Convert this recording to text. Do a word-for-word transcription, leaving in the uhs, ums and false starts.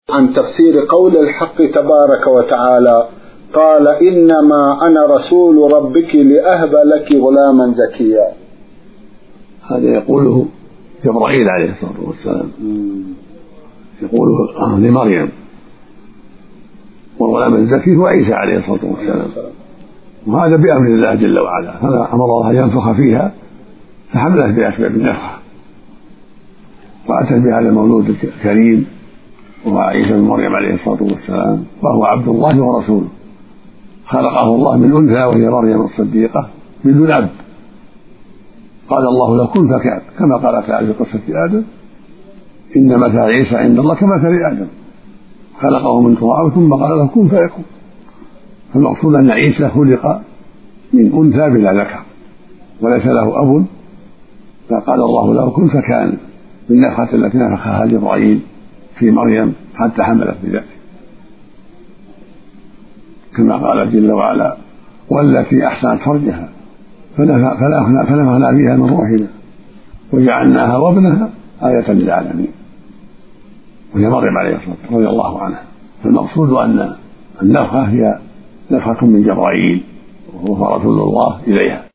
عن تفسير قول الحق تبارك وتعالى قال إنما أنا رسول ربك لأهب لك غلاما زكيا. هذا يقوله جبرائيل عليه الصلاة والسلام، يقوله لمريم، والغلام الزكي هو عيسى عليه الصلاة والسلام، وهذا بأمر الله جل وعلا، هذا أمر الله ينفخ فيها فحملت بأسباب النفخ وأتت بهذا المولود الكريم وهو عيسى بن مريم عليه الصلاة والسلام، وهو عبد الله ورسوله، خلقه الله من أنثى وهي مريم الصديقة بدون أب، قال الله له كن فكان، كما قال تعالى في قصة آدم إن مثل عيسى عند الله كمثل آدم خلقه من تراب ثم قال له كن فيكون. فالمقصود أن عيسى خلق من أنثى بلا ذكر وليس له أب، فقال الله له كن فكان بالنفخة التي نفخها جبرائيل في مريم حتى حملت بذلك، كما قال جل وعلا والتي أحسنت فرجها فنفخنا فيها من روحنا وجعلناها وابنها آية للعالمين، وهي مريم عليه الصلاة والسلام رضي الله عنها. فالمقصود أن النفخة هي نفخة من جبرائيل وهو رسول الله إليها.